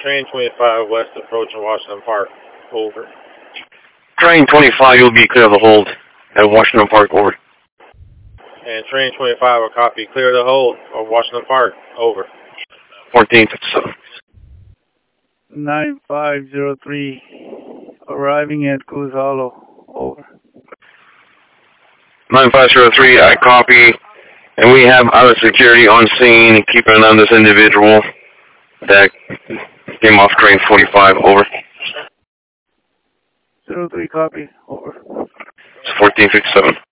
Train 25 west approaching Washington Park. Over. Train 25, you'll be clear of the hold at Washington Park. Over. And Train 25 will copy clear the hold of Washington Park. Over. 1457. 9503, arriving at Coos Hollow. Over. 9503, I copy. And we have other security on scene, keeping an eye on this individual that came off train 45. Over. 03, copy. Over. It's 1457.